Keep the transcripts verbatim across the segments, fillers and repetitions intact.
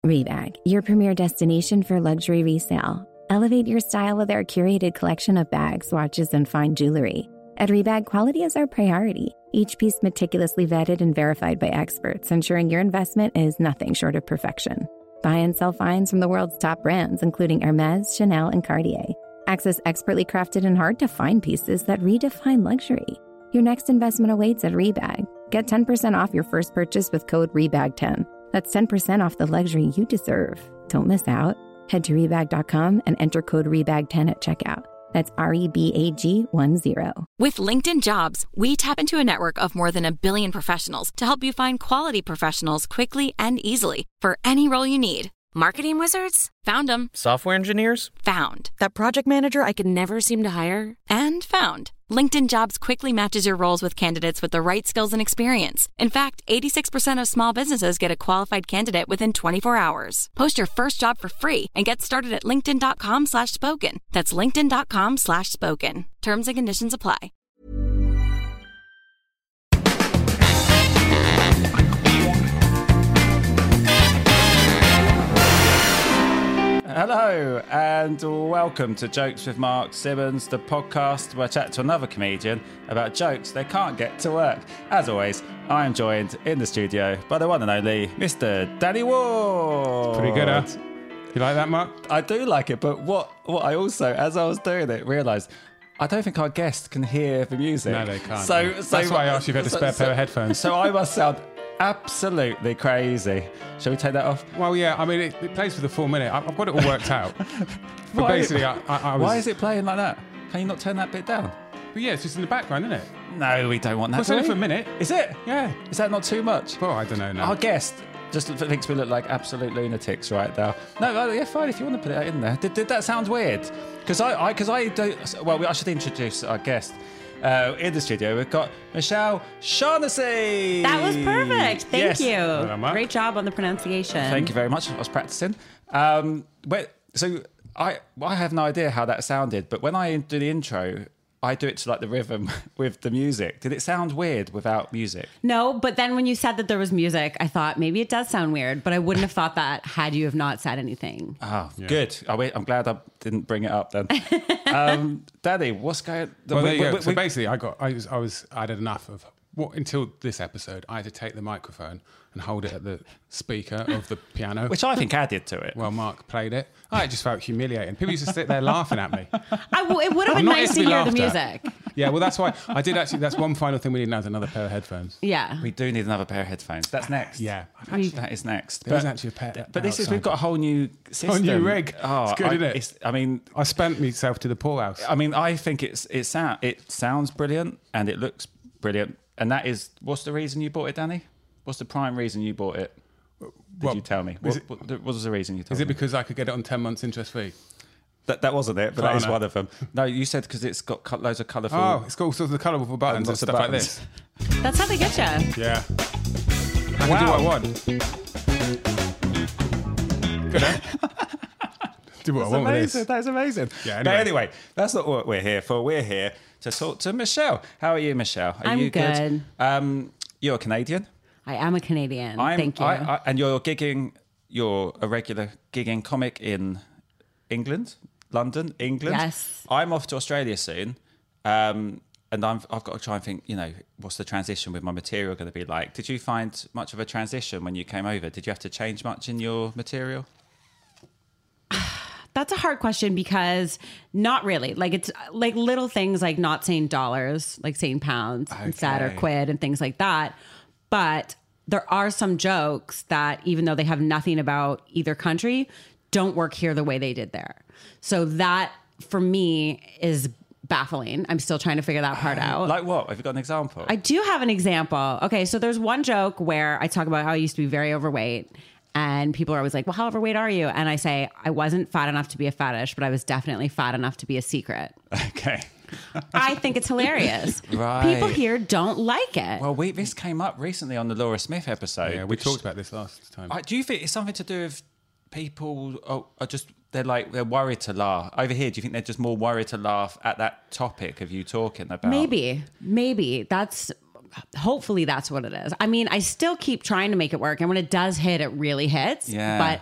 Rebag, your premier destination for luxury resale. Elevate your style with our curated collection of bags, watches, and fine jewelry. At Rebag, quality is our priority. Each piece meticulously vetted and verified by experts, ensuring your investment is nothing short of perfection. Buy and sell finds from the world's top brands, including Hermes, Chanel, and Cartier. Access expertly crafted and hard-to-find pieces that redefine luxury. Your next investment awaits at Rebag. Get ten percent off your first purchase with code rebag ten. That's ten percent off the luxury you deserve. Don't miss out. Head to rebag dot com and enter code rebag ten at checkout. That's R E B A G one zero. With LinkedIn Jobs, we tap into a network of more than a billion professionals to help you find quality professionals quickly and easily for any role you need. Marketing wizards? Found them. Software engineers? Found. That project manager I could never seem to hire? And found. LinkedIn Jobs quickly matches your roles with candidates with the right skills and experience. In fact, eighty-six percent of small businesses get a qualified candidate within twenty-four hours. Post your first job for free and get started at linkedin.com slash spoken. That's linkedin.com slash spoken. Terms and conditions apply. Hello and welcome to Jokes with Mark Simmons, the podcast where I chat to another comedian about jokes they can't get to work. As always, I am joined in the studio by the one and only Mister Danny Ward. Pretty good, huh? You like that, Mark? I do like it, but what, what I also, as I was doing it, realised I don't think our guests can hear the music. No, they can't. So, so That's why I asked you if you had a so, spare so, pair of headphones. So I must sound absolutely crazy. Shall we take that off? Well, yeah, I mean, it, it plays for the full minute. I've got it all worked out. But why, basically, I, I, I was... Why is it playing like that? Can you not turn that bit down? But yeah, it's just in the background, isn't it? No, we don't want that. Well, it's only for a minute. Is it? Yeah. Is that not too much? Well, I don't know now. Our guest just thinks we look like absolute lunatics right now. No, yeah, fine if you want to put it in there. Did, did that sound weird? Because I, I, because I do. Well, I should introduce our guest. Uh, in the studio, we've got Michelle Shaughnessy. That was perfect. Thank yes. you. Well, Great job on the pronunciation. Thank you very much. I was practicing. Um, but, so I, I have no idea how that sounded, but when I do the intro, I do it to like the rhythm with the music. Did it sound weird without music? No, but then when you said that there was music, I thought maybe it does sound weird, but I wouldn't have thought that had you have not said anything. Oh, yeah. Good. I'm glad I didn't bring it up then. um, Daddy, what's going on? Well, there you go. We, So we, basically, I got, I was, I was, I had enough of. What, until this episode, I had to take the microphone and hold it at the speaker of the piano. which I think added to it. Well, Mark played it. I just felt humiliating. People used to sit there laughing at me. I w- it would have I'm been not nice to easily hear the laughed at. music. Yeah, well, that's why I did actually. That's one final thing we need now is another pair of headphones. Yeah. We do need another pair of headphones. That's next. Yeah. That is next. There is actually a pair. But this is, outside. we've got a whole new system. Whole new rig. Oh, It's good, I, isn't it? It's, I mean, I spent myself to the poorhouse. I mean, I think it's it sound it sounds brilliant and it looks brilliant. And that is, what's the reason you bought it, Danny? What's the prime reason you bought it? Did Well, you tell me? is What, it- what, what was the reason you told Is me? it because I could get it on ten months interest free? That, that wasn't it, but Oh, that is no. one of them. No, you said because it's got co- loads of colourful... Oh, it's got all sorts of colourful buttons and, lots of stuff like buttons. this. That's how they get you. Yeah. I can Wow. do what I want. Good, eh? Do what I That's want with amazing. this. That's amazing. Yeah, But anyway. anyway, that's not what we're here for. We're here to talk to Michelle. How are you, Michelle? Are I'm you good. Um, you're a Canadian. I am a Canadian. I'm, Thank you. I, I, and you're gigging, you're a regular gigging comic in England, London, England. Yes. I'm off to Australia soon. Um, and I'm, I've got to try and think, you know, what's the transition with my material going to be like? Did you find much of a transition when you came over? Did you have to change much in your material? That's a hard question because not really. Like it's like little things like not saying dollars, like saying pounds instead or Okay. quid and things like that. But there are some jokes that even though they have nothing about either country, don't work here the way they did there. So that for me is baffling. I'm still trying to figure that part out. Like what? Have you got an example? I do have an example. Okay, so there's one joke where I talk about how I used to be very overweight. And people are always like, well, how overweight are you? And I say, I wasn't fat enough to be a fetish, but I was definitely fat enough to be a secret. Okay. I think it's hilarious. Right. People here don't like it. Well, we this came up recently on the Laura Smith episode. Yeah, we which- talked about this last time. I- do you think it's something to do with people are, are just, they're like, they're worried to laugh? Over here, do you think they're just more worried to laugh at that topic of you talking about? Maybe, maybe that's, hopefully that's what it is. I mean, I still keep trying to make it work. And when it does hit, it really hits. Yeah. But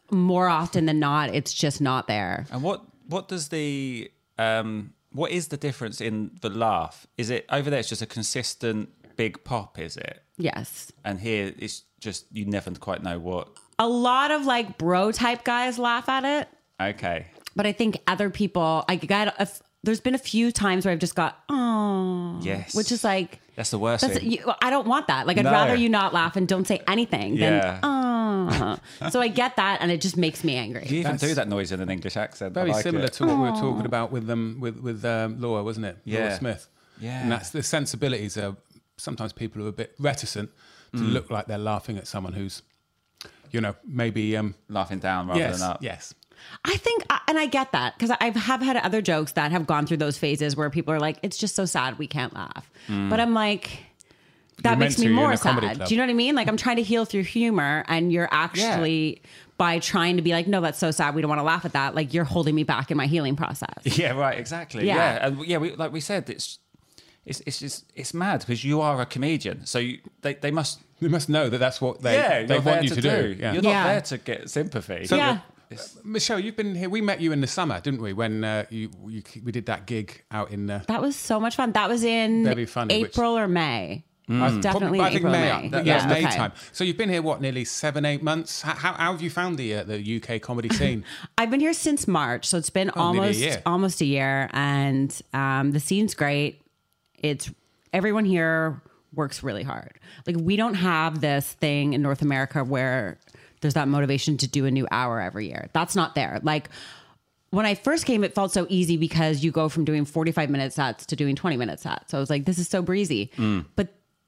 more often than not, it's just not there. And what what does the um, what is the difference in the laugh? Is it over there? It's just a consistent big pop, is it? Yes. And here it's just you never quite know what. A lot of like bro type guys laugh at it. Okay. But I think other people, I got a, there's been a few times where I've just got, oh, Yes. which is like, That's the worst that's, thing. you, I don't want that. Like, I'd No. rather you not laugh and don't say anything Yeah. than, oh. So I get that, and it just makes me angry. Do you even That's do that noise in an English accent? I Very like similar it. to what we were talking about with um, with with um, Laura, wasn't it? Laura Yeah. Smith. Yeah. And that's the sensibilities are sometimes people are a bit reticent to Mm. look like they're laughing at someone who's, you know, maybe um, laughing down rather yes, than up. yes. I think, and I get that, because I have had other jokes that have gone through those phases where people are like, it's just so sad we can't laugh. But I'm like, that You're makes meant me to, you're in more a comedy sad. club. Do you know what I mean? Like, I'm trying to heal through humor, and you're actually, by trying to be like, no, that's so sad, we don't want to laugh at that, like, you're holding me back in my healing process. Yeah, right, exactly. Yeah. Yeah, and yeah, we, like we said, it's it's it's just it's mad because you are a comedian, so you, they they must They must know that that's what they yeah they you're want there you to do. Yeah. You're Yeah. not there to get sympathy. So, Yeah. uh, Michelle, you've been here. We met you in the summer, didn't we? When uh, you, you we did that gig out in. Uh, That was so much fun. That was in Very funny, which- April or May. I It's definitely probably, I think April or May. May. That, Yeah, yeah, May okay. time. So you've been here what, nearly seven, eight months? How, how, how have you found the uh, the U K comedy scene? I've been here since March, so it's been Oh, nearly a almost year. almost a year, and um, the scene's great. It's everyone here works really hard. Like, we don't have this thing in North America where there's that motivation to do a new hour every year. That's not there. Like, when I first came, it felt so easy because you go from doing forty-five minute sets to doing twenty minute sets. So I was like, this is so breezy. But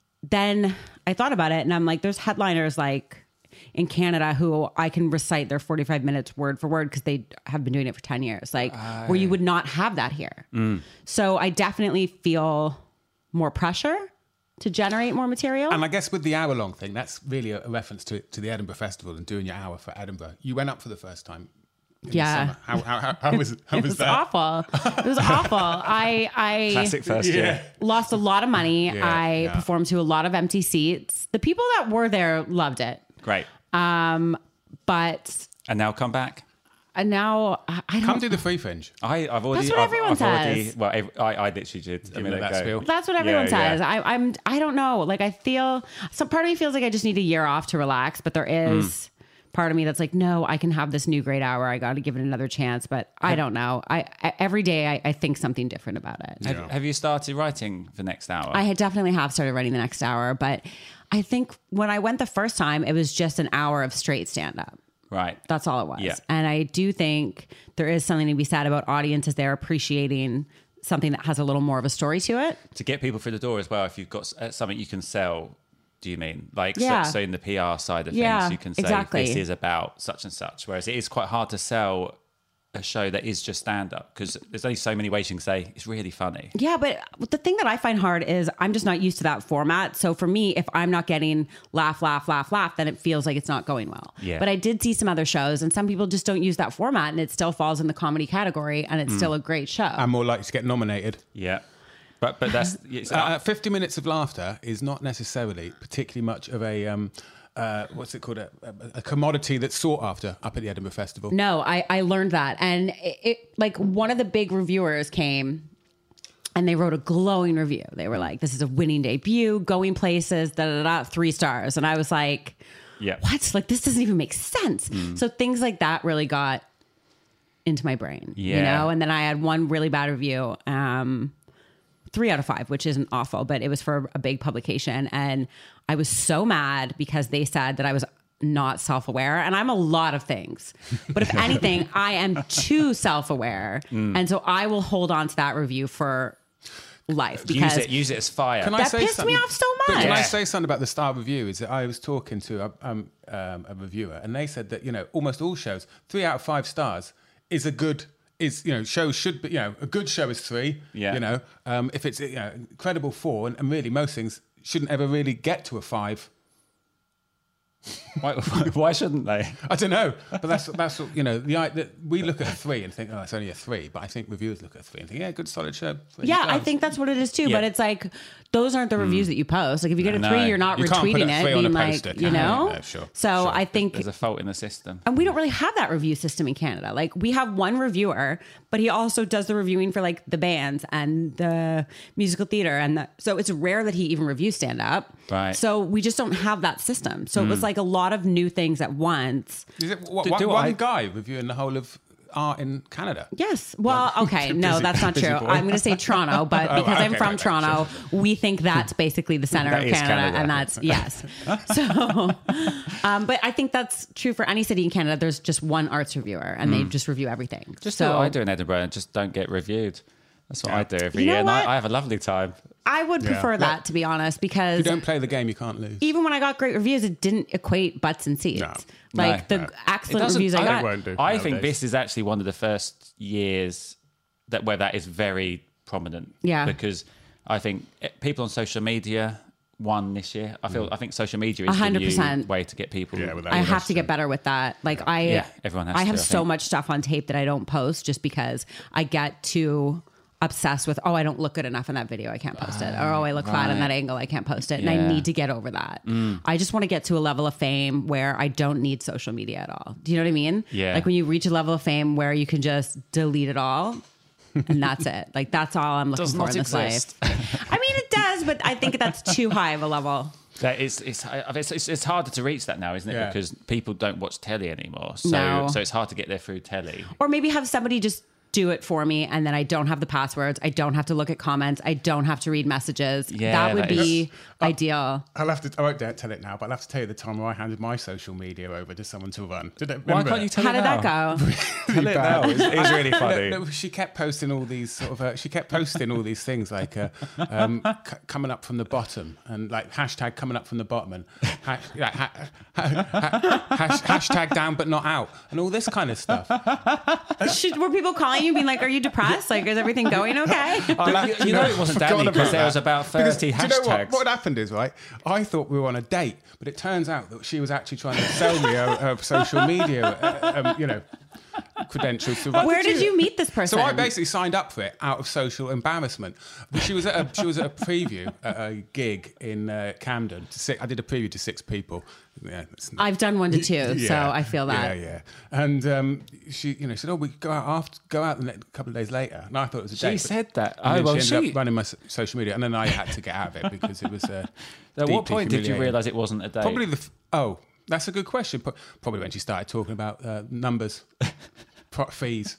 then I thought about it, and I'm like, there's headliners like in Canada who I can recite their forty-five minutes word for word because they have been doing it for ten years, like where you would not have that here. So I definitely feel more pressure to generate more material. And I guess with the hour long thing, that's really a, a reference to to the Edinburgh Festival and doing your hour for Edinburgh. You went up for the first time. In the Yeah. summer. How, how, how, how was how It was was that? awful. It was awful. I I Classic first year. lost a lot of money. Yeah, I yeah. performed to a lot of empty seats. The people that were there loved it. Great. Um, but And now come back. uh, now I I Come don't. do the free fringe. I, I've already. That's what I've, everyone I've already, says. well, ev- I, I literally did. a Give minute it that ago. spiel. That's what everyone Yeah, says. yeah. I, I'm. I don't know. Like, I feel. Some part of me feels like I just need a year off to relax, but there is Mm. part of me that's like, no, I can have this new great hour. I got to give it another chance. But I don't know. I, I every day I, I think something different about it. Have, have you started writing for next hour? I had definitely have started writing the next hour, but I think when I went the first time, it was just an hour of straight stand up. right. That's all it was. Yeah. And I do think there is something to be said about audiences there appreciating something that has a little more of a story to it. To get people through the door as well, if you've got s- uh, something you can sell, do you mean? Like, Yeah. so, so in the P R side of Yeah, things, you can say exactly. this is about such and such. Whereas it is quite hard to sell a show that is just stand up because there's only so many ways you can say it's really funny. Yeah, but the thing that I find hard is I'm just not used to that format. So for me, if I'm not getting laugh, laugh, laugh, laugh, then it feels like it's not going well. Yeah. But I did see some other shows, and some people just don't use that format, and it still falls in the comedy category, and it's still a great show. I'm more likely to get nominated. Yeah. But but that's it's, Uh, fifty minutes of laughter is not necessarily particularly much of a um, uh, what's it called a, a, a commodity that's sought after up at the Edinburgh Festival. No, I, I learned that. And it, it like one of the big reviewers came and they wrote a glowing review. They were like, this is a winning debut, going places, da da da, three stars. And I was like, yeah. what? Like, this doesn't even make sense. So things like that really got into my brain, you Yeah. know? And then I had one really bad review, um, three out of five, which isn't awful, but it was for a big publication. And I was so mad because they said that I was not self-aware, and I'm a lot of things, but if anything, I am too self-aware. And so I will hold on to that review for life because Use it use it as fire. Can I that say pissed something? me off so But much. Can I Yeah. say something about the Star Review? Is that I was talking to a, um, um, a reviewer, and they said that, you know, almost all shows, three out of five stars is a good. Is, you know, shows should be, you know, a good show is three. Yeah. You know, um, if it's, you know, incredible four, and, and really most things shouldn't ever really get to a five. Why, why shouldn't they? I don't know, but that's that's what, you know the, the we look at a three and think, oh, it's only a three, but I think reviewers look at a three and think, yeah, good solid show. Three Yeah, stars. I think that's what it is too. Yeah. But it's like those aren't the reviews that you post. Like if you get a No. three, you're not You can't put retweeting a it, three on a being like, poster, you can you? know. No, sure, so sure. I think, There's a fault in the system. and we don't really have that review system in Canada. Like we have one reviewer, but he also does the reviewing for like the bands and the musical theater, and the, so it's rare that he even reviews stand up. Right. So we just don't have that system. So it was like a lot of new things at once. Is it what, Do- one, do one I- guy reviewing the whole of art in Canada? Yes. Well, okay. No, Busy- that's not busy true. boy. I'm going to say Toronto, but Oh, because I'm okay, from right, right, Toronto, we think that's basically the center That of is Canada, Canada. and that's yes. So, um, but I think that's true for any city in Canada. There's just one arts reviewer, and they just review everything. Just so do what I do in Edinburgh and just don't get reviewed. That's what I do every You know year, and what? I, I have a lovely time. I would prefer Yeah. that, to be honest, If because you don't play the game, you can't lose. even when I got great reviews, it didn't equate butts and seats. No. Like No, the no. excellent doesn't- reviews I I got. won't do I think nowadays. this is actually one of the first years that where that is very prominent. Yeah. Because I think it- people on social media won this year. I feel I think social media is one hundred the new percent. way to get people. Yeah, without- I Yeah, have that's to get true. better with that. Like I, Yeah, everyone has I to, have I so think. much stuff on tape that I don't post just because I get too obsessed with, oh, I don't look good enough in that video, I can't post it. Or oh, I look flat in right. that angle, I can't post it. And I Yeah. need to get over that. Mm. I just want to get to a level of fame where I don't need social media at all. Do you know what I mean? Yeah. Like when you reach a level of fame where you can just delete it all. And that's it. Like that's all I'm looking Does for not in this exist. life. I mean, it does, but I think that's too high of a level. That is, it's, it's, it's, it's harder to reach that now, isn't it? Yeah. Because people don't watch telly anymore. So, No. so it's hard to get there through telly. Or maybe have somebody just do it for me, and then I don't have the passwords. I don't have to look at comments. I don't have to read messages. Yeah, that would that be is- ideal. I'll have to. I won't dare tell it now, but I'll have to tell you the time where I handed my social media over to someone to run. Did it, Why remember can't you it? tell How it did now? that go? Tell it now. It's, it's really funny. No, no, she kept posting all these sort of. Uh, she kept posting all these things like uh, um, c- coming up from the bottom and like hashtag coming up from the bottom and hash, like, ha, ha, ha, hash, hashtag down but not out and all this kind of stuff. Should, were people calling you being like, are you depressed? Like, is everything going okay? I'll have You- to- you know it wasn't forgotten Danny, 'cause there was that. about Because thirty do you know what? hashtags. What happened is, right, I thought we were on a date, but it turns out that she was actually trying to sell me her, her social media, uh, um, you know, credentials. To run. Where did you meet this person? So I basically signed up for it out of social embarrassment. But she was at a, she was at a preview at a gig in uh, Camden. To six, I did a preview to six people. Yeah, it's not- I've done one to two, so yeah, I feel that. Yeah, yeah. And um, she, you know, said, "Oh, we go out after, go out the next couple of days later." And I thought it was a She date. but- said that. And then Oh, well, she ended she- up running my s- social media, and then I had to get out of it because it was. Uh, At what deeply point did you humiliating. realise it wasn't a date? Probably the. F- oh, that's a good question. Pro- Probably when she started talking about uh, numbers, pro- fees.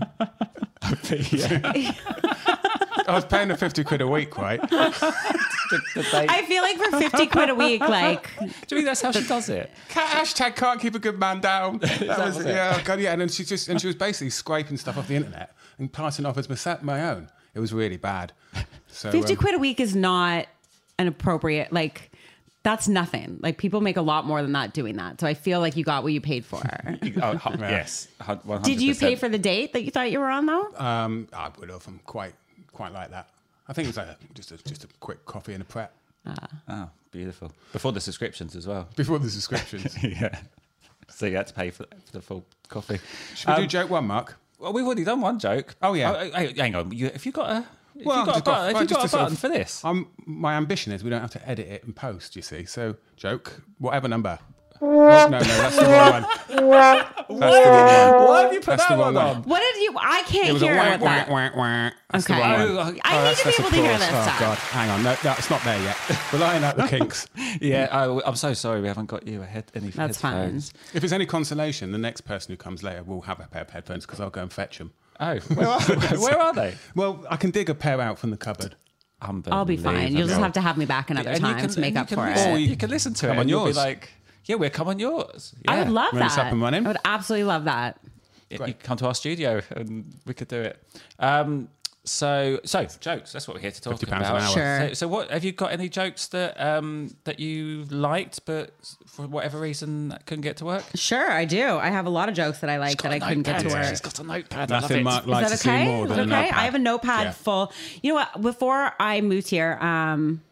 yeah. I was paying her fifty quid a week, right? the, the date. I feel like for fifty quid a week, like, Do you think that's how she does it? Ca- Hashtag can't keep a good man down. That was, was it? yeah, God, yeah. And then she just and she was basically scraping stuff off the internet and passing off as my, my own. It was really bad. So fifty um, quid a week is not an appropriate, like, that's nothing. Like, people make a lot more than that doing that. So I feel like you got what you paid for. Oh, hu- yes. one hundred percent. Did you pay for the date that you thought you were on, though? Um, I would have. I'm quite, quite like that. I think it was like a, just a just a quick coffee and a prep Oh, beautiful. Before the subscriptions as well. before the subscriptions. Yeah. So you had to pay for, for the full coffee. Should we Um, do joke one, Mark? Well, we've already done one joke. Oh, yeah. Oh, hey, hang on. You, if you got a, if Well, you I've got a just got- button, well, if you just got to a sort button of- for this, Um, my ambition is we don't have to edit it and post. You see, so joke whatever number. Oh, no, no, that's the wrong one. That's the wrong one. why have you put That's that the one wrong on? one. What did you, I It can't was a hear wah, what wah, that. wah, wah. That's the Okay. wrong Oh, one. I need that's- to be that's able to hear applause. this Oh stuff. God, hang on, no, no, it's not there yet. We're ironing out the kinks. Yeah, I, I'm so sorry we haven't got you a head, any That's fine. headphones. If it's any consolation, the next person who comes later will have a pair of headphones because I'll go and fetch them. Oh, where are, where are they? Well, I can dig a pair out from the cupboard. I'll be fine. You'll just have to have me back another And you time can- to make and up you for can it. listen- Or You, you can listen to come it on and you'll be yours. like, yeah, we'll come on yours. I Yeah. would love When that. it's up and running? I would absolutely love that. Yeah, you come to our studio and we could do it. Um, so, so jokes. That's what we're here to talk fifty pounds about. an hour. Sure. So, so, what have you got? Any jokes that um, that you liked, but for whatever reason couldn't get to work? Sure, I do. I have a lot of jokes that I like that I couldn't get to Notepad. work. She's got a notepad. Nothing Mark likes Is to that okay? see more Is than that a okay? notepad. I have a notepad Yeah. full. You know what? Before I moved here, um,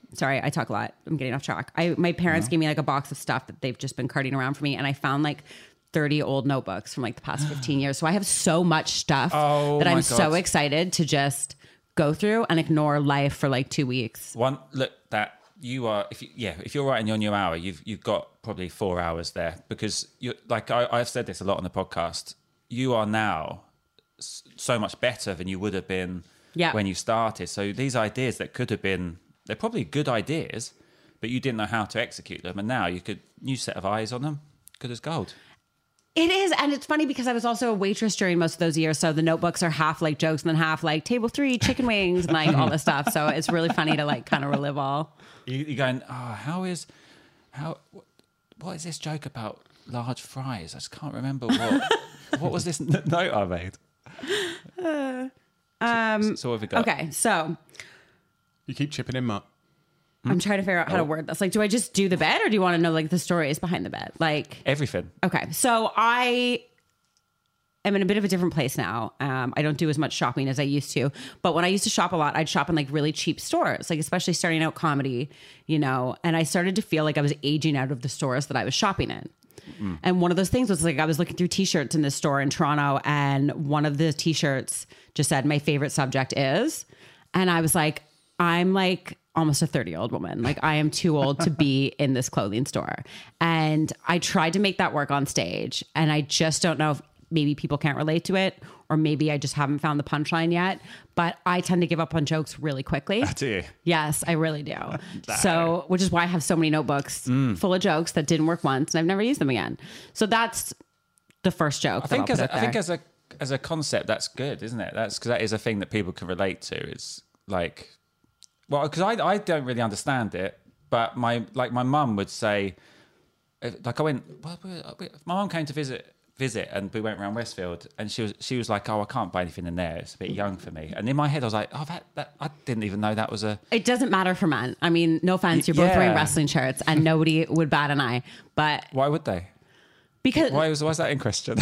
sorry, I talk a lot. I'm getting off track. I my parents gave me like a box of stuff that they've just been carting around for me, and I found like thirty old notebooks from like the past fifteen years. So I have so much stuff Oh, that I'm my so God. excited to just go through and ignore life for like two weeks. One look that you are if you, yeah if you're writing on your hour, you've you've got probably four hours there because you like I, I've said this a lot on the podcast. You are now s- so much better than you would have been Yeah. when you started. So these ideas that could have been they're probably good ideas, but you didn't know how to execute them, and now you could new set of eyes on them, good as gold. It is. And it's funny because I was also a waitress during most of those years. So the notebooks are half like jokes and then half like table three, chicken wings, and like all this stuff. So it's really funny to like kind of relive all. You, you're going, oh, how is, how, what, what is this joke about large fries? I just can't remember what, what was this n- note I made? Uh, um, So what have we got? okay. So You keep chipping in, Mark. I'm trying to figure out how to word this. Like, do I just do the bed or do you want to know like the stories behind the bed? Like, Everything. okay. So I am in a bit of a different place now. Um, I don't do as much shopping as I used to, but when I used to shop a lot, I'd shop in like really cheap stores, like especially starting out comedy, you know, and I started to feel like I was aging out of the stores that I was shopping in. Mm. And one of those things was like, I was looking through t-shirts in this store in Toronto, and one of the t-shirts just said, my favorite subject is, and I was like, I'm like almost a thirty year old woman. Like I am too old to be in this clothing store. And I tried to make that work on stage. And I just don't know if maybe people can't relate to it, or maybe I just haven't found the punchline yet, but I tend to give up on jokes really quickly. Do you? Yes, I really do. So, which is why I have so many notebooks mm. full of jokes that didn't work once and I've never used them again. So that's the first joke. I think as a, I think as a as a concept, that's good, isn't it? That's because that is a thing that people can relate to. It's like, well, because I I don't really understand it, but my like my mum would say, like I went, well, my mum came to visit. visit and we went around Westfield, and she was she was like, oh, I can't buy anything in there, it's a bit young for me. And in my head I was like, oh, that, that I didn't even know that was a it doesn't matter for men. I mean, no offense, you're both yeah. wearing wrestling shirts and nobody would bat an eye, but why would they? Because why was why is that in question?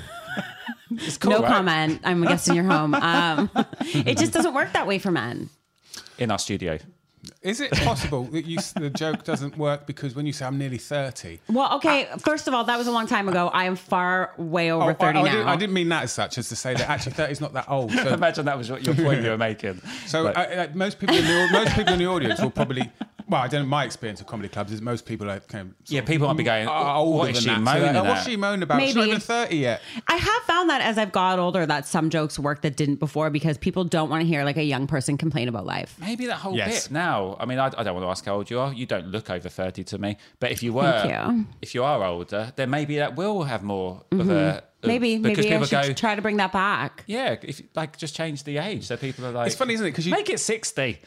It's cool, no right? comment, I'm guessing you're home. Um, it just doesn't work that way for men In our studio. Is it possible that you, the joke doesn't work because when you say I'm nearly thirty? Well, okay, first of all, that was a long time ago. I am far way over Oh, thirty I, I now. Didn't, I didn't mean that as such, as to say that actually thirty is not that old. So, Imagine that was what your point you were making. so Like, uh, uh, most people in the most people in the audience will probably. Well, I don't know. My experience of comedy clubs is most people are kind of yeah, people might be going, are oh, older what is than she that. So moaning like, oh, what's at? she moaning about? She's not Maybe. even thirty yet. I have found that as I've got older that some jokes work that didn't before because people don't want to hear like a young person complain about life. Maybe that whole Yes. bit now. I mean, I, I don't want to ask how old you are. You don't look over thirty to me. But if you were, Thank you. if you are older, then maybe that will have more of a. Of, Maybe, because maybe I people should go, try to bring that back. yeah, if like just change the age so people are like. It's funny, isn't it? Because you make it sixty.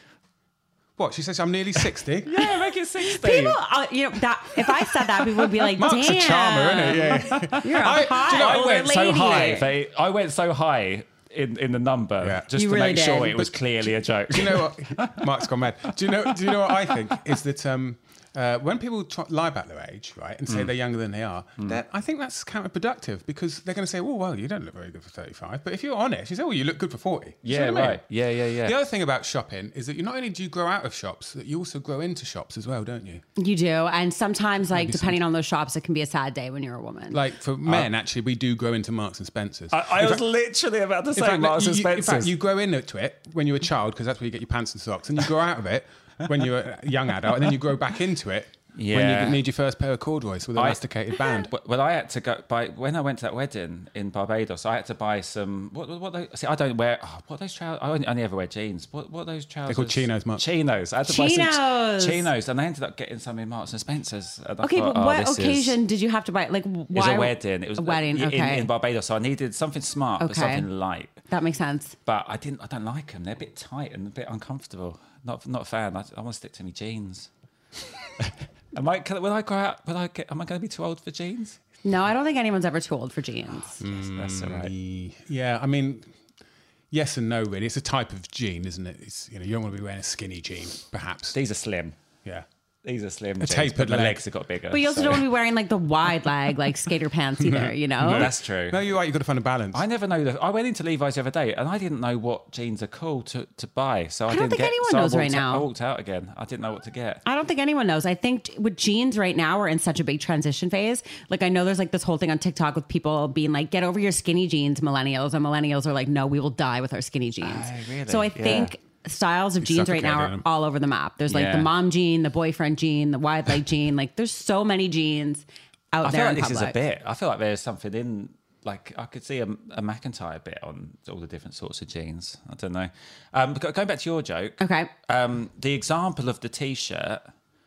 what she says. I'm nearly sixty. Yeah, make it sixty. People, uh, you know, that if I said that, people would be like, Mark's "Damn, a charmer, isn't he? Yeah. you're a I- hot do you know, I older I went so lady." high. They, I went so high in, in the number Yeah. just You to really make sure did. it was clearly a joke. Do you know what? Mark's gone mad. Do you know? Do you know what I think is that um, uh, when people try, lie about their age, right, and say Mm. they're younger than they are, that I think that's counterproductive because they're going to say, "Oh, well, you don't look very good for thirty-five." But if you're honest, you say, "Oh, you look good for forty." Do you Yeah, know what I mean? right. Yeah, yeah, yeah. The other thing about shopping is that you not only do you grow out of shops, that you also grow into shops as well, don't you? You do, and sometimes, like depending on those shops, it can be a sad day when you're a woman. Like for men, actually, we do grow into Marks and Spencers. I, I In was fact- literally about to in say fact, Marks you, and you- in Spencer's. fact, you grow into it when you're a child because that's where you get your pants and socks, and you grow out of it when you're a young adult, and then you grow back into it when Yeah. you need your first pair of corduroys with an I- elasticated band. Well, well, I had to go buy when I went to that wedding in Barbados. I had to buy some. What? What? Those, see, I don't wear. Oh, what are those trousers? I only, only ever wear jeans. What? What are those trousers? called chinos, Mark. Chinos. I had to buy some Chinos. ch- chinos, and I ended up getting some in Marks and Spencers. And I okay, thought, but oh, what this is- occasion did you have to buy? Like, why? It was a wedding. It was a wedding. in, Okay, in Barbados. So I needed something smart, but Okay. something light. that makes sense. But I didn't. I don't like them. They're a bit tight and a bit uncomfortable. Not not a fan. I, I want to stick to my jeans. Am I? Can, will I go out? Will I get? Am I going to be too old for jeans? No, I don't think anyone's ever too old for jeans. Yes, that's all right. Yeah, I mean, yes and no, really. It's a type of jean, isn't it? It's, you know, you don't want to be wearing a skinny jean, perhaps. These are slim. Yeah. these are slim A jeans, tapered but the leg. legs have got bigger. But you also so- don't want to be wearing like the wide leg, like skater pants either, you know? That's true. No, you're right. You've got to find a balance. I never know. The, I went into Levi's the other day and I didn't know what jeans are cool to, to buy. So I, I don't didn't think get, anyone so knows I right walked, now. I walked out again. I didn't know what to get. I don't think anyone knows. I think with jeans right now, we're in such a big transition phase. Like I know there's like this whole thing on TikTok with people being like, get over your skinny jeans, millennials. And millennials are like, no, we will die with our skinny jeans. Oh, really? So I Yeah. think styles of jeans right now suffocating are them. all over the map. There's like Yeah. the mom jean, the boyfriend jean, the wide leg jean. Like there's so many jeans out I there feel like in this is a public. bit. I feel like there's something in, like, I could see a, a McIntyre bit on all the different sorts of jeans. I don't know. Um, but going back to your joke. Okay. Um, the example of the T-shirt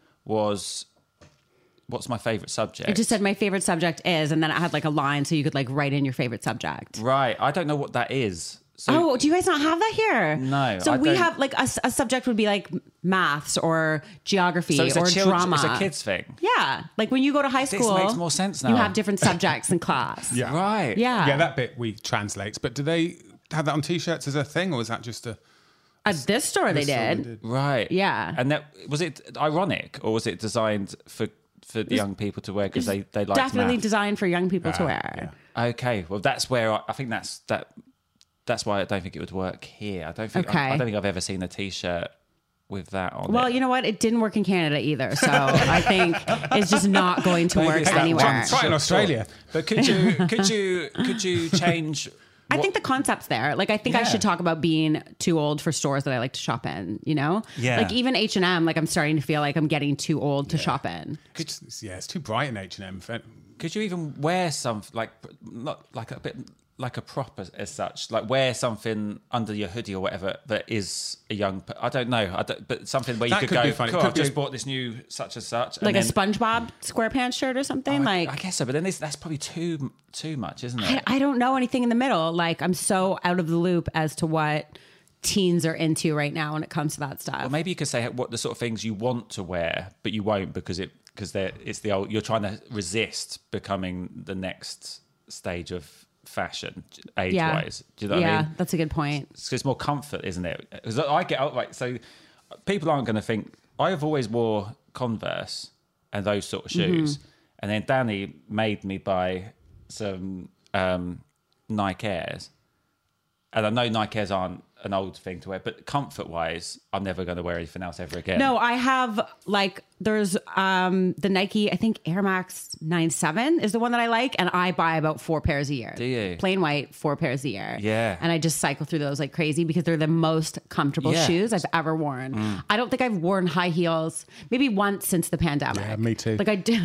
was, what's my favourite subject? It just said my favorite subject is, and then it had like a line so you could like write in your favorite subject. Right. I don't know what that is. So, Oh, do you guys not have that here? No, So I we don't- have like a, a subject would be like maths or geography so it's or a children, drama. it's a kids thing. Yeah, like when you go to high This school, makes more sense now. You have different subjects in class. Yeah. Right. Yeah. Yeah, that bit we translate. But do they have that on T-shirts as a thing, or is that just a? At this store, they This store did. they did. Right. Yeah. And that was it ironic or was it designed for for the young people to wear because they they like Definitely math? designed for young people to Ah, wear. Okay. Well, that's where I, I think that's that. That's why I don't think it would work here. I don't think. Okay. I, I don't think I've ever seen a T-shirt with that on. Well, it. you know what? It didn't work in Canada either. So I think it's just not going to Maybe work it's that anywhere. one Try it in short Australia. thought. But could you could you could you change? I what- think the concept's there. Like, I think I Yeah. should talk about being too old for stores that I like to shop in, you know? Yeah. Like, even H and M, like, I'm starting to feel like I'm getting too old to shop in. It's, yeah, it's too bright in H and M. Could you even wear some like not like a bit like a prop as, as such, like wear something under your hoodie or whatever that is a young. pe- I don't know, I don't, but something where you That could, could go. be funny. Cool, Could I've just be- bought this new such and such, and Like a then- SpongeBob SquarePants shirt or something. I, like, I guess so, but then this, that's probably too too much, isn't I, it? I don't know anything in the middle. Like, I'm so out of the loop as to what teens are into right now when it comes to that stuff. Well, maybe you could say what the sort of things you want to wear, but you won't because it because they're it's the old. You're trying to resist becoming the next stage of fashion age yeah. wise. Do you know what yeah, I mean? that's a good point. It's, it's more comfort, isn't it? Because I get out like so. People aren't going to think I've always wore Converse and those sort of shoes, Mm-hmm. and then Danny made me buy some um, Nike Airs, and I know Nike Airs aren't an old thing to wear, but comfort wise, I'm never going to wear anything else ever again. No, I have like there's um the Nike, I think Air Max ninety-seven is the one that I like, and I buy about four pairs a year. Do you? Plain white, four pairs a year. Yeah. And I just cycle through those like crazy because they're the most comfortable Yeah. shoes I've ever worn. I don't think I've worn high heels maybe once since the pandemic. Yeah, me too. Like I do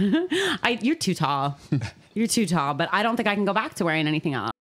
I you're too tall. You're too tall, but I don't think I can go back to wearing anything else.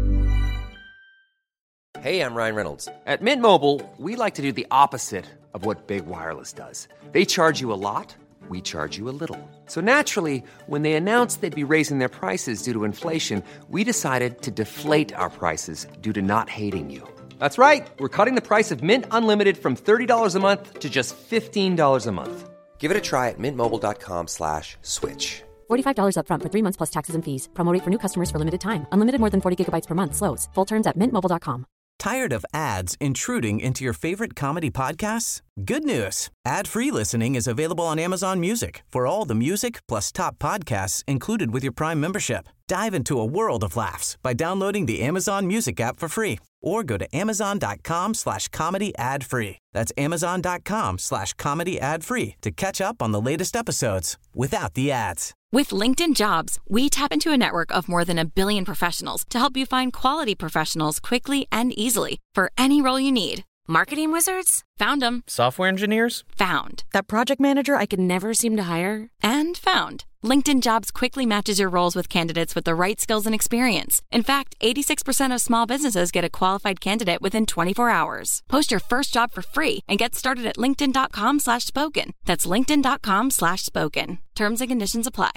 Hey, I'm Ryan Reynolds. At Mint Mobile, we like to do the opposite of what Big Wireless does. They charge you a lot, we charge you a little. So naturally, when they announced they'd be raising their prices due to inflation, we decided to deflate our prices due to not hating you. That's right. We're cutting the price of Mint Unlimited from thirty dollars a month to just fifteen dollars a month. Give it a try at mintmobile.com slash switch. forty-five dollars up front for three months plus taxes and fees. Promo rate for new customers for limited time. Unlimited more than forty gigabytes per month. Slows full terms at mint mobile dot com. Tired of ads intruding into your favorite comedy podcasts? Good news. Ad-free listening is available on Amazon Music for all the music plus top podcasts included with your Prime membership. Dive into a world of laughs by downloading the Amazon Music app for free or go to amazon.com slash comedy ad free. That's amazon.com slash comedy ad free to catch up on the latest episodes without the ads. With LinkedIn Jobs, we tap into a network of more than a billion professionals to help you find quality professionals quickly and easily for any role you need. Marketing wizards? Found them. Software engineers? Found. That project manager I could never seem to hire? And found. LinkedIn Jobs quickly matches your roles with candidates with the right skills and experience. In fact, eighty-six percent of small businesses get a qualified candidate within twenty-four hours. Post your first job for free and get started at linkedin.com slash spoken. That's linkedin.com slash spoken. Terms and conditions apply.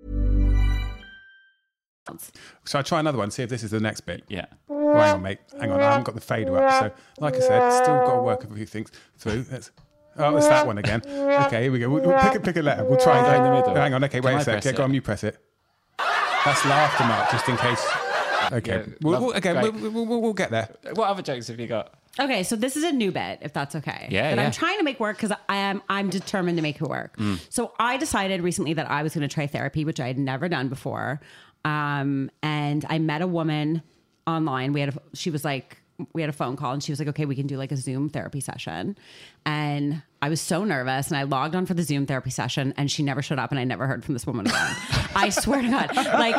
So I try another one, see if this is the next bit. Yeah. Oh, hang on, mate. Hang on. I haven't got the fader up. So, like I said, still got to work a few things through. Let's, oh, it's that one again. Okay, here we go. We'll, we'll pick, a, pick a letter. We'll try and Go in the middle. Hang on. Okay, wait Can a I sec. press Yeah, go it? on, you press it. That's laughter mark, just in case. Okay. Yeah, we'll, love- we'll, okay, great. we'll, we'll, we'll, we'll get there. What other jokes have you got? Okay, so this is a new bit, if that's okay. Yeah, That yeah. I'm trying to make work because I am I'm determined to make it work. Mm. So I decided recently that I was going to try therapy, which I had never done before. Um, and I met a woman online. We had a, she was like, we had a phone call, and she was like, okay, we can do like a Zoom therapy session. And I was so nervous, and I logged on for the Zoom therapy session, and she never showed up, and I never heard from this woman again. I swear to God, like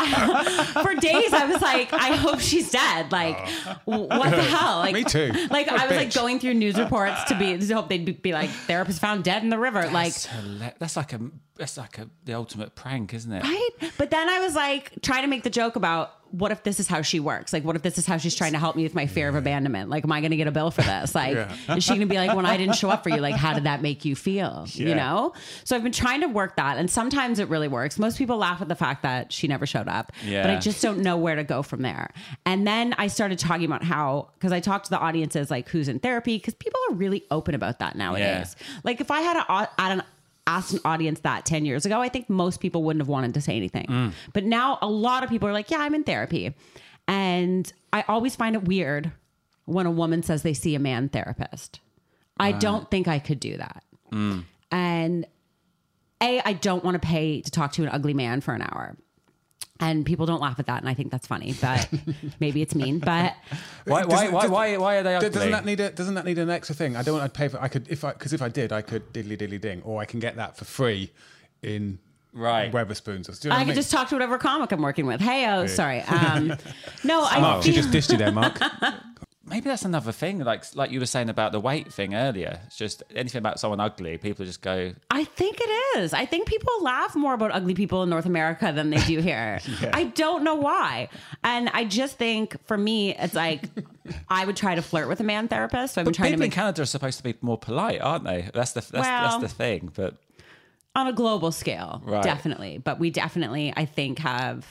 I, for days I was like, I hope she's dead. Like, what the hell? Like, Me too. Like What a I was like bitch. going through news reports to be to hope they'd be, be like, therapist found dead in the river. Like, That's, hila- that's like a that's like a the ultimate prank, isn't it? right? But then I was like trying to make the joke about, what if this is how she works? Like, what if this is how she's trying to help me with my fear of abandonment? Like, am I going to get a bill for this? Like, Yeah. is she going to be like, when I didn't show up for you, like, how did that make you feel? You Yeah. know? So I've been trying to work that. And sometimes it really works. Most people laugh at the fact that she never showed up, Yeah. but I just don't know where to go from there. And then I started talking about how, because I talked to the audiences, like, who's in therapy, because people are really open about that nowadays. Like, if I had a, at an asked an audience that ten years ago, I think most people wouldn't have wanted to say anything. Mm. But now a lot of people are like, yeah, I'm in therapy. And I always find it weird when a woman says they see a man therapist. I don't think I could do that. Mm. And A, I don't want to pay to talk to an ugly man for an hour. And people don't laugh at that, and I think that's funny, but maybe it's mean. But Why, why, Doesn't- why, does- why, why are they ugly? Doesn't that need a Doesn't that need an extra thing? I don't want to pay for. I could if I because if I did, I could diddly diddly ding, or I can get that for free in Right. Weatherspoons. Or, do you know I what could mean? just talk to whatever comic I'm working with. Hey, oh, sorry. Um, no, I Mark, she feel- just dished you there, Mark. Maybe that's another thing, like like you were saying about the weight thing earlier. It's just anything about someone ugly, people just go, I think it is. I think people laugh more about ugly people in North America than they do here. I don't know why. And I just think for me, it's like I would try to flirt with a man therapist. So I've been but trying to people in make Canada are supposed to be more polite, aren't they? That's the that's, Well- that's the thing. But on a global scale, Right. definitely. But we definitely, I think, have.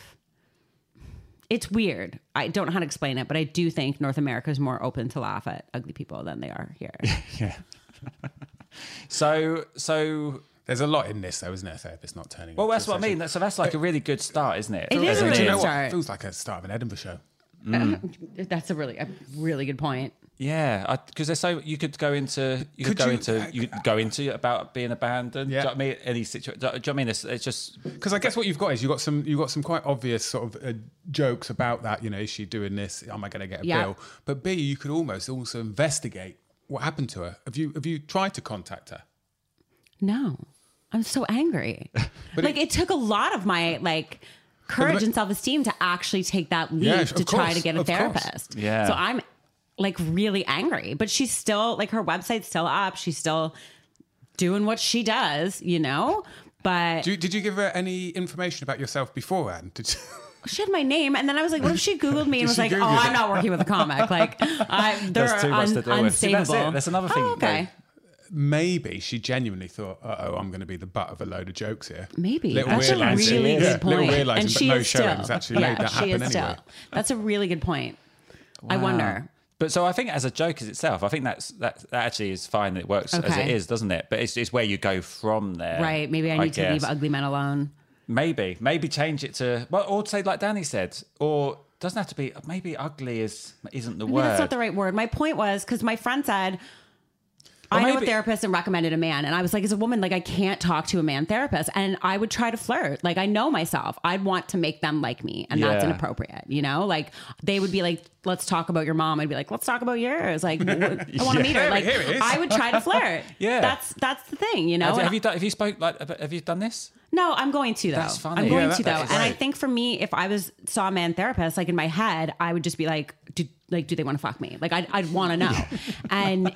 It's weird. I don't know how to explain it, but I do think North America is more open to laugh at ugly people than they are here. yeah. so so There's a lot in this, though, isn't there? Therapist not turning. well, up that's to what I session. mean. That- So that's like a really good start, isn't it? It is As a in- really Do you know good what? start. It feels like a start of an Edinburgh show. That's a really, a really good point. Yeah, because there's so you could go into you could, Could go you- into you could go into about being abandoned. Yeah. Do you know what I mean? Any situation? Do you know what I mean? It's, it's just Because I guess what you've got is you've got some you've got some quite obvious sort of uh, jokes about that. You know, is she doing this? Am I going to get a Yeah. bill? But B, you could almost also investigate what happened to her. Have you have you tried to contact her? No, I'm so angry. But like it- it, took a lot of my like courage but- and self-esteem to actually take that leap Yeah, to of try course, to get a of course. therapist. Yeah. So I'm like really angry, but she's still like her website's still up. She's still doing what she does, you know. But Do you, did you give her any information about yourself beforehand? Did you, she had my name, and then I was like, "What if she Googled me and Did was she like, oh, Google I'm it? not working with a comic. Like, I, they're That's too much un- to deal with. See, that's it. unsavable." That's another thing, Oh, okay. maybe she genuinely thought, "Uh oh, I'm going to be the butt of a load of jokes here." Maybe Little that's a realising- really yeah, good little point. realising, and but she no is still, showings actually yeah, made that she happen is anyway. still. That's a really good point. I Wow. wonder. But so I think as a joke as itself, I think that's that, that actually is fine. It works as Okay. it is, doesn't it? But it's, it's where you go from there, Right. Maybe I need to leave guess. ugly men alone. Maybe, maybe change it to well, or say like Danny said, or doesn't have to be. Maybe ugly is isn't the Maybe word. that's not the right word. My point was because my friend said, I know a maybe- therapist and recommended a man. And I was like, as a woman, like I can't talk to a man therapist. And I would try to flirt. Like I know myself. I'd want to make them like me. And that's Yeah. inappropriate. You know, like they would be like, let's talk about your mom. I'd be like, let's talk about yours. Like, I want to meet her. Like Here it is. I would try to flirt. Yeah. That's, that's the thing, you know? have, And have you done? Have you spoke like? Have you done this? No, I'm going to though. That's funny. I'm going Yeah, that- to though, that is and I right. think for me, if I was saw a man therapist, like in my head, I would just be like, do, like, do they want to fuck me? Like, I'd, I'd want to know. And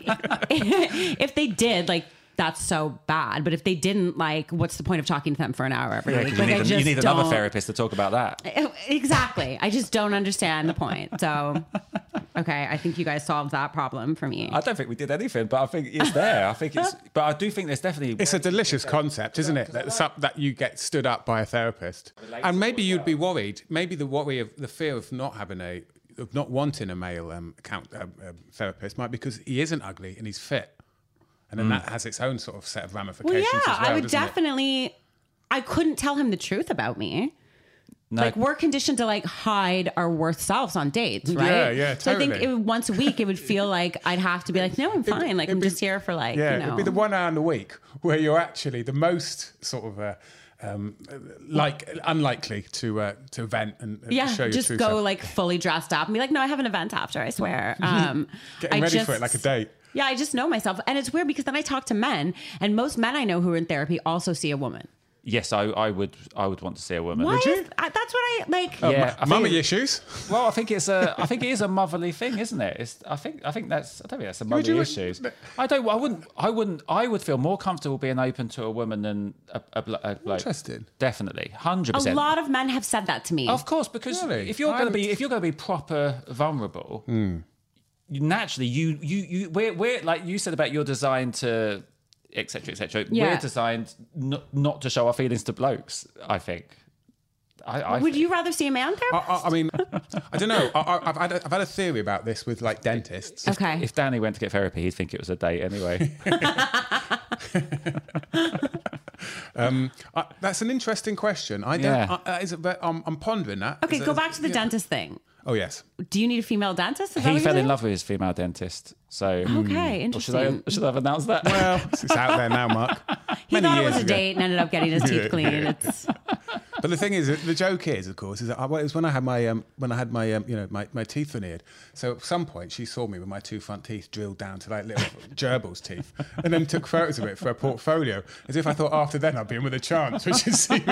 if they did, like, that's so bad. But if they didn't, like, what's the point of talking to them for an hour every week? You Like, need, I you just need another don't- therapist to talk about that. Exactly. I just don't understand the point. So, okay, I think you guys solved that problem for me. I don't think we did anything, but I think it's there. I think it's, but I do think there's definitely. It's a delicious concept, isn't it? That, some- that you get stood up by a therapist. And maybe you'd be worried. Maybe the worry of the fear of not having a, of not wanting a male um, account um, um, therapist might be because he isn't ugly and he's fit. And then that has its own sort of set of Well, ramifications yeah, as well, I would doesn't it? definitely. I couldn't tell him the truth about me. No. Like we're conditioned to like hide our worst selves on dates, right? Yeah, yeah, So I think totally. it would, once a week it would feel like I'd have to be like, no, I'm fine. Like it'd I'm be- just here for like, Yeah, you know. it'd be the one hour in the week where you're actually the most sort of uh, um, like unlikely to uh, to vent and, and yeah, show your just true go self. like fully dressed up and be like, no, I have an event after, I swear. Um, Getting I ready just, for it like a date. Yeah, I just know myself. And it's weird because then I talk to men and most men I know who are in therapy also see a woman. Yes, I, I would. I would want to see a woman. Why? you? Is, I, that's what I like. Yeah, I think Mummy it- issues. Well, I think it's a. I think it is a motherly thing, isn't it? It's. I think. I think that's. I don't think that's a Would motherly you- issues. I don't. I wouldn't. I wouldn't. I would feel more comfortable being open to a woman than a, a, blo- a bloke. Interesting. Definitely, hundred A percent. lot of men have said that to me. Of course, because Really? if you're I going to would- be if you're going to be proper vulnerable, Hmm. you, naturally you you you we're, we're like you said about you're designed to et cetera et cetera. Yeah. We're designed not, not to show our feelings to blokes. I think. I, I Would think. you rather see a man I, therapist? I, I mean, I don't know. I, I, I've, had a, I've had a theory about this with like dentists. Okay. If Danny went to get therapy, he'd think it was a date anyway. Um, I, that's an interesting question. I don't. Yeah. I, that is a, ve- I'm, I'm pondering that. okay, Is go it- back to the yeah. dentist thing. Oh yes. Do you need a female dentist? Is that He what fell you're in saying? love with his female dentist. So Okay, Or should I interesting. should I have announced that? Well, it's out there now, Mark. He Many thought it years was a ago. date and ended up getting his teeth cleaned. It's But the thing is, the joke is, of course, is that I, well, it was when I had my um, when I had my um, you know my, my teeth veneered. So at some point, she saw me with my two front teeth drilled down to like little gerbils teeth, and then took photos of it for a portfolio, as if I thought after then I'd be in with a chance, which is. And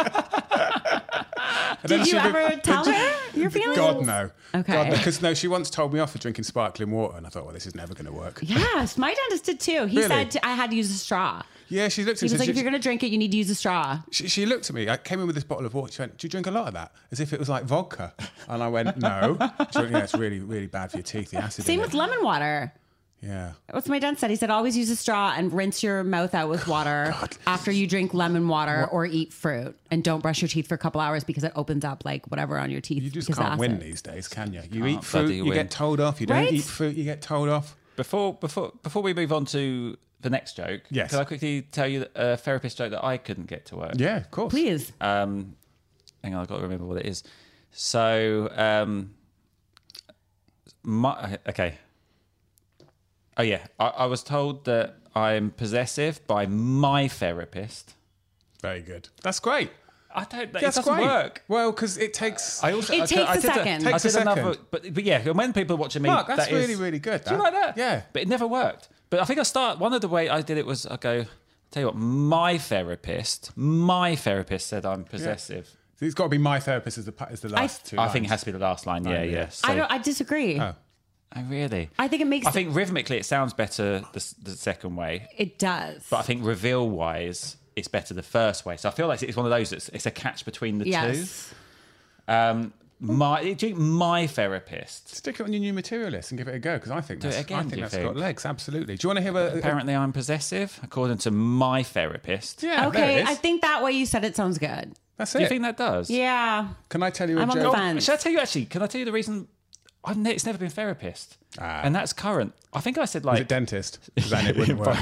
then Did you she ever then tell she- her your feelings? God no. Okay. Because no, she once told me off for drinking sparkling water, and I thought, well, this is never going to work. Yes, my dentist did too. He Really? said to, I had to use a straw. Yeah, she looked at He me. was like, she, if you're going to drink it, you need to use a straw. she, she looked at me. I came in with this bottle of water. She went, "Do you drink a lot of that?" As if it was like vodka. And I went, "No." She went, "Yeah, it's really, really bad for your teeth. The acid." Same in with it. lemon water. Yeah. What's my dentist said? He said, always use a straw and rinse your mouth out with water after you drink lemon water or eat fruit. And don't brush your teeth for a couple hours because it opens up like whatever on your teeth. You just because of can't win acid. these days, can you? You Can't eat fruit, bloody you win. get told off. You don't Right? eat fruit, you get told off. Before before before we move on to the next joke, Yes. can I quickly tell you a therapist joke that I couldn't get to work? Yeah, of course. Please. Um, hang on, I've got to remember what it is. So, um, my, okay. Oh yeah, I, I was told that I'm possessive by my therapist. Very good. That's great. I don't. It That's doesn't great. work. Well, because it takes. I also It I, takes I a did second. I Takes did a another, second. but but yeah, when people are watching me, Mark, that's that is- really, really good. Do you that. like that? Yeah. But it never worked. But I think I start one of the way I did it was I go. Tell you what, my therapist, my therapist said I'm possessive. So it's got to be my therapist as the pa- as the last two. I think it lines. has to be the last line. Yeah, Oh, yeah. yeah. So, I don't. I disagree. Oh. Oh, really? I think it makes. I think rhythmically it sounds better the, s- the second way, it does. but I think reveal wise it's better the first way. So I feel like it's one of those. It's, it's a catch between the yes. two. Um, my do you think my therapist. Stick it on your new material list and give it a go because I think Do it that's, again, I do think you that's think? got legs. Absolutely. Do you want to hear a? Apparently, I'm possessive, according to my therapist. Yeah. there Okay. it is. I think that way you said it sounds good. That's Do it. you think that does? Yeah. Can I tell you a I'm on the joke? fence. Should I tell you actually? Can I tell you the reason? I've ne- it's never been therapist, Ah. and that's current. I think I said Was like it dentist? Because then it wouldn't work.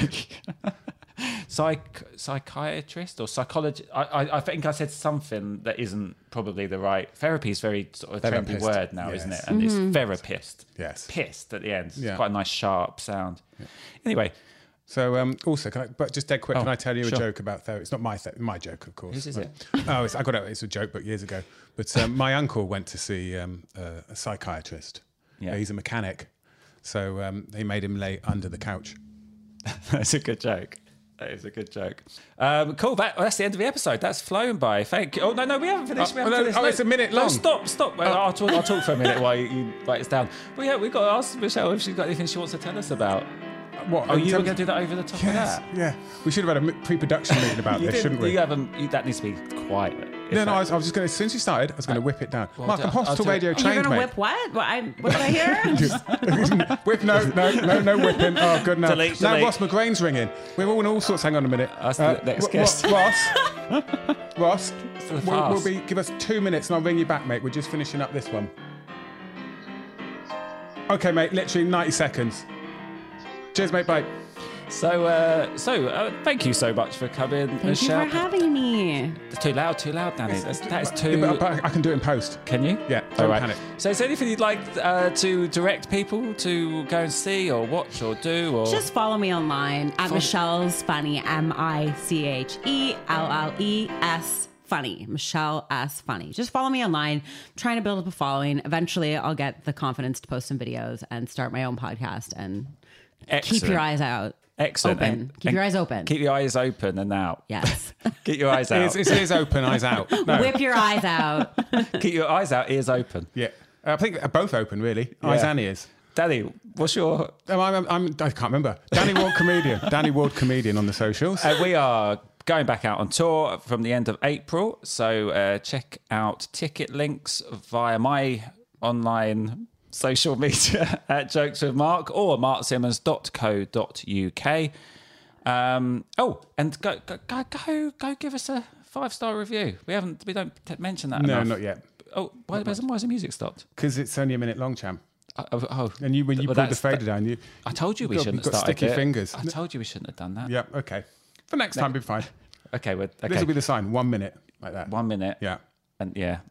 Psych, psychiatrist or psychologist. I, I, I think I said something that isn't probably the right. Therapy is very sort of trendy Therapist. word now, Yes. isn't it? And Mm-hmm. it's therapist. Yes. Pissed at the end. It's Yeah. quite a nice sharp sound. Anyway, So um, also, can I, but just dead quick, Oh, can I tell you sure. a joke about therapy? It's not my th- my joke, of course. Whose is it? Oh, it's, I got it. It's a joke, but years ago. But um, my uncle went to see um, uh, a psychiatrist. Yeah. Uh, he's a mechanic, so um, they made him lay under the couch. that's a good joke. That is a good joke. Um, cool. That, well, that's the end of the episode. That's flown by. Thank you. Oh no, no, we haven't finished. We Oh, haven't no, finished. oh, it's a minute No, long. stop, stop. Well, I'll, talk, I'll talk for a minute while you, you write this down. But yeah, we've got to ask Michelle if she's got anything she wants to tell us about. What? Oh, in you were terms- going to do that over the top Yes, of that? yeah. We should have had a m- pre-production meeting about You this, didn't- shouldn't we? You haven't. You, that needs to be quiet. If No, no, that- I was, I was just going to, as soon as you started, I was going to whip it down. Well, Mark, I'll I'm do- I'll hospital do it. radio You're trained, gonna mate. whip what? What, I, what did I hear? Whip, no, no, no, no whipping. Oh, good no. Delete, now delete. Ross McGrain's ringing. We're all in all sorts. Hang on a minute. That's the next Ro- guest. Ro- Ross, Ross, the we'll, fast. we'll be, give us two minutes and I'll ring you back, mate. We're just finishing up this one. Okay, mate, literally ninety seconds. Cheers, mate, bye. So, uh, so uh, thank you so much for coming, Thank Michelle. you for having me. It's too loud, too loud, Danny. That's, that is too. Yeah, but, but I can do it in post. Can you? Yeah, All don't right. panic. So, is there anything you'd like uh, to direct people to go and see or watch or do? Or Just follow me online at Michelle's Funny, M I C H E L L E S Funny, Michelle S Funny. Just follow me online. I'm trying to build up a following. Eventually, I'll get the confidence to post some videos and start my own podcast and Excellent. keep your eyes out. Excellent. Open. And- keep and your eyes open. Keep your eyes open and out. Yes. Keep your eyes out. It's, it's ears open, eyes out. No. Whip your eyes out. Keep your eyes out, ears open. Yeah, I think they're both open, really. Eyes Yeah. and ears. Danny, what's your? Oh, I'm, I'm, I can't remember. Danny Ward comedian. Danny Ward comedian on the socials. Uh, we are going back out on tour from the end of April, so uh, check out ticket links via my online social media at Jokes with Mark or mark simmons dot co dot uk. Um, oh, and go, go go go go give us a five star review. We haven't we don't t- mention that No, enough. not yet. Oh, why, why, why has the music stopped? Because it's only a minute long, champ. Oh, oh, oh. And you, when you Well, pulled the that's- fader down, you. I told you we You've got- shouldn't you've have got started sticky it. fingers. I told you we shouldn't have done that. Yep. Okay. For next time, be fine. Okay, well, okay. This will be the sign. One minute like that. One minute. Yeah. And yeah.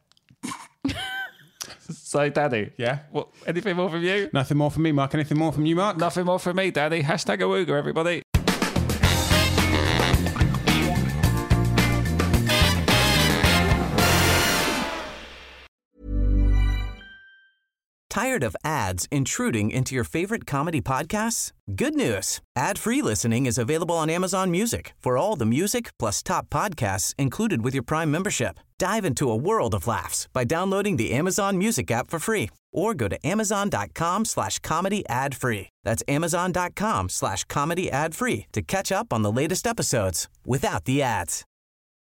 So, Danny. Yeah? What? Anything more from you? Nothing more from me, Mark. Anything more from you, Mark? Nothing more from me, Danny. Hashtag Awooga, everybody. Tired of ads intruding into your favorite comedy podcasts? Good news. Ad-free listening is available on Amazon Music for all the music plus top podcasts included with your Prime membership. Dive into a world of laughs by downloading the Amazon Music app for free or go to amazon.com slash comedy ad free. That's amazon.com slash comedy ad free to catch up on the latest episodes without the ads.